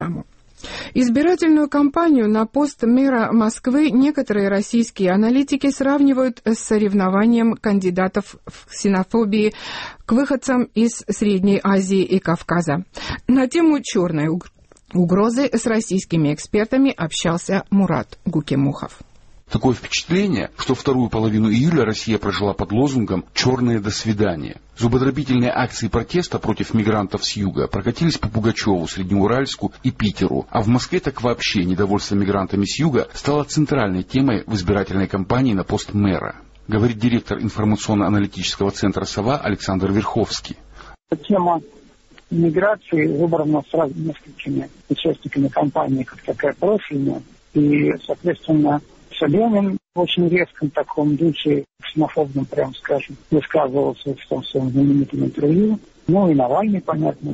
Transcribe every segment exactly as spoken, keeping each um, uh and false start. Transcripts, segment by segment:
Навальному. Избирательную кампанию на пост мэра Москвы некоторые российские аналитики сравнивают с соревнованием кандидатов в ксенофобии к выходцам из Средней Азии и Кавказа. На тему черной угрозы с российскими экспертами общался Мурат Гукемухов. Такое впечатление, что вторую половину июля Россия прожила под лозунгом «Черное до свидания». Зубодробительные акции протеста против мигрантов с юга прокатились по Пугачеву, Среднеуральску и Питеру, а в Москве так вообще недовольство мигрантами с юга стало центральной темой в избирательной кампании на пост мэра, говорит директор информационно-аналитического центра «Сова» Александр Верховский. Тема миграции выбрана сразу несколькими участниками кампании как такая профильная, и, соответственно, Собянин в очень резком таком духе, ксенофобном, прям скажем, высказывался в том своем знаменитом интервью. Ну и Навальный, понятно.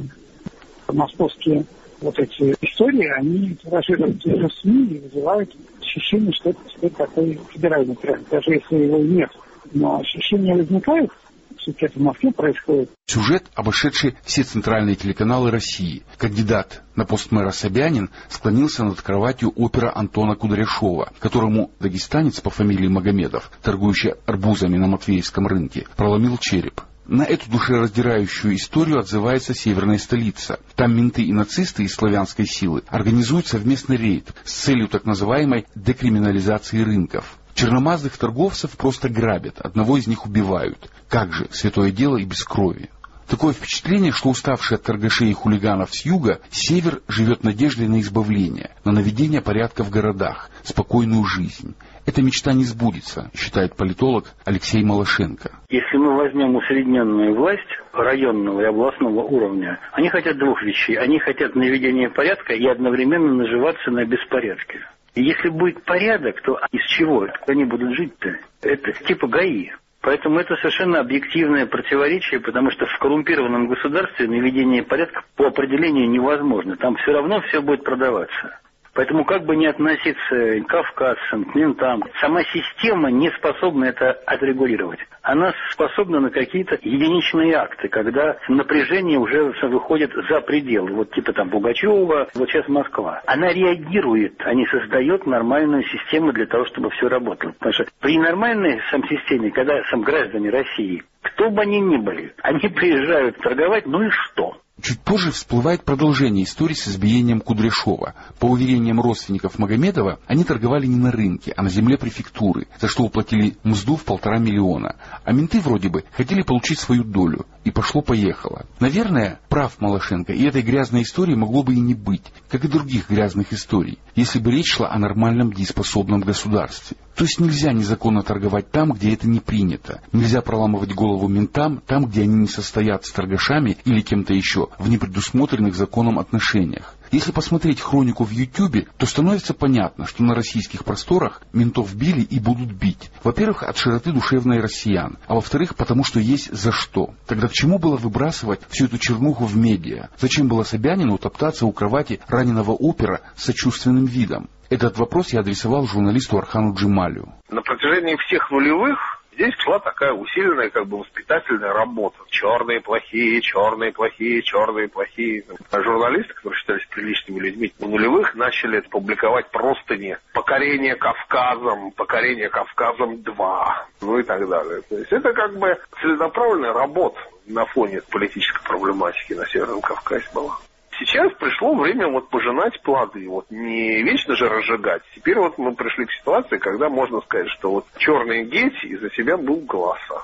Московские вот эти истории, они тиражируют в СМИ и вызывают ощущение, что это теперь такой федеральный тренд, даже если его и нет. Но ощущение возникает, что это в Москве происходит. Сюжет, обошедший все центральные телеканалы России. Кандидат на пост мэра Собянин склонился над кроватью опера Антона Кудряшова, которому дагестанец по фамилии Магомедов, торгующий арбузами на Матвеевском рынке, проломил череп. На эту душераздирающую историю отзывается северная столица. Там менты и нацисты из славянской силы организуют совместный рейд с целью так называемой декриминализации рынков. Черномазых торговцев просто грабят, одного из них убивают. Как же, святое дело и без крови. Такое впечатление, что уставший от торгашей и хулиганов с юга, север живет надеждой на избавление, на наведение порядка в городах, спокойную жизнь. Эта мечта не сбудется, считает политолог Алексей Малашенко. Если мы возьмем усредненную власть районного и областного уровня, они хотят двух вещей. Они хотят наведения порядка и одновременно наживаться на беспорядке. И если будет порядок, то из чего они будут жить-то? Это типа ГАИ. Поэтому это совершенно объективное противоречие, потому что в коррумпированном государстве наведение порядка по определению невозможно. Там все равно все будет продаваться. Поэтому как бы ни относиться к кавказцам, к ментам, сама система не способна это отрегулировать. Она способна на какие-то единичные акты, когда напряжение уже выходит за пределы. Вот типа там Пугачева, вот сейчас Москва. Она реагирует, а не создает нормальную систему для того, чтобы все работало. Потому что при нормальной сам системе, когда сам граждане России, кто бы они ни были, они приезжают торговать, ну и что? Чуть позже всплывает продолжение истории с избиением Кудряшова. По уверениям родственников Магомедова, они торговали не на рынке, а на земле префектуры, за что уплатили мзду в полтора миллиона. А менты вроде бы хотели получить свою долю. И пошло-поехало. Наверное, прав Малашенко, и этой грязной истории могло бы и не быть, как и других грязных историй, если бы речь шла о нормальном дееспособном государстве. То есть нельзя незаконно торговать там, где это не принято. Нельзя проламывать голову ментам там, где они не состоят с торгашами или кем-то еще в непредусмотренных законом отношениях. Если посмотреть хронику в Ютьюбе, то становится понятно, что на российских просторах ментов били и будут бить. Во-первых, от широты душевной россиян, а во-вторых, потому что есть за что. Тогда к чему было выбрасывать всю эту чернуху в медиа? Зачем было Собянину топтаться у кровати раненого опера с сочувственным видом? Этот вопрос я адресовал журналисту Архану Джемалию. На протяжении всех нулевых здесь шла такая усиленная как бы воспитательная работа. Черные плохие, черные плохие, черные плохие. А журналисты, которые считались приличными людьми, в нулевых начали публиковать простыни «Покорение Кавказом», «Покорение Кавказом два», ну и так далее. То есть это как бы целенаправленная работа на фоне политической проблематики на Северном Кавказе была. Сейчас пришло время вот пожинать плоды, вот не вечно же разжигать. Теперь вот мы пришли к ситуации, когда можно сказать, что вот черный геть из-за себя был глаза.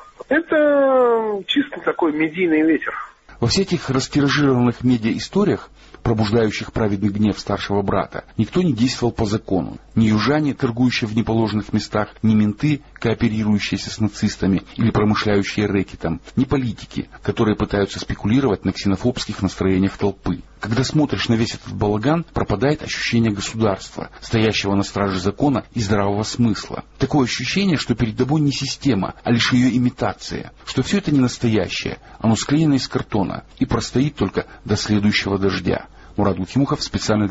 Это чисто такой медийный ветер. Во всех этих растиражированных медиа-историях, пробуждающих праведный гнев старшего брата, никто не действовал по закону. Ни южане, торгующие в неположенных местах, ни менты, кооперирующиеся с нацистами или промышляющие рэкетом, ни политики, которые пытаются спекулировать на ксенофобских настроениях толпы. Когда смотришь на весь этот балаган, пропадает ощущение государства, стоящего на страже закона и здравого смысла. Такое ощущение, что перед тобой не система, а лишь ее имитация, что все это не настоящее, оно склеено из картона и простоит только до следующего дождя. Мурат Гукемухов, специально